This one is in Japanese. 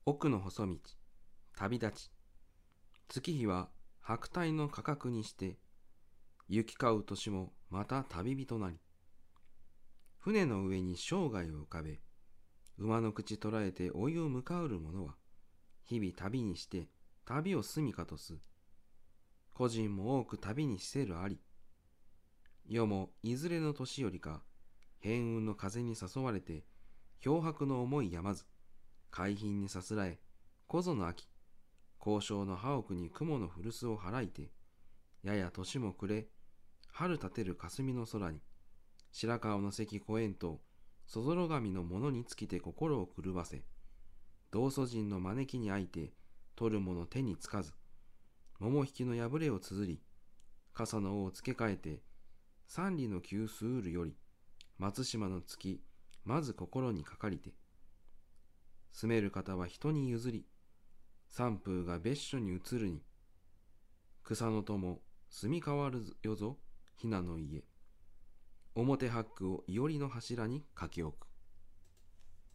奥の細道、旅立ち。月日は白帯の価格にして、行き交う年もまた旅人なり。船の上に生涯を浮かべ、馬の口捉えて老いを向かうる者は、日々旅にして旅を住みかとす。個人も多く旅にしせるあり。世もいずれの年よりか、変雲の風に誘われて、漂白の思いやまず、海浜にさすらえ、こぞの秋、交渉の葉奥に雲の古巣を払いて、やや年も暮れ、春立てる霞の空に、白河の関越えんと、そぞろ神のものに尽きて心を狂わせ、道祖人の招きに相て、取るもの手につかず、桃引きの破れを綴り、傘の尾を付け替えて、三里の急スールより、松島の月、まず心にかかりて、住める方は人に譲り、三風が別所に移るに、草の友、住み変わるよぞ、雛の家。表八句をいおりの柱に書き置く。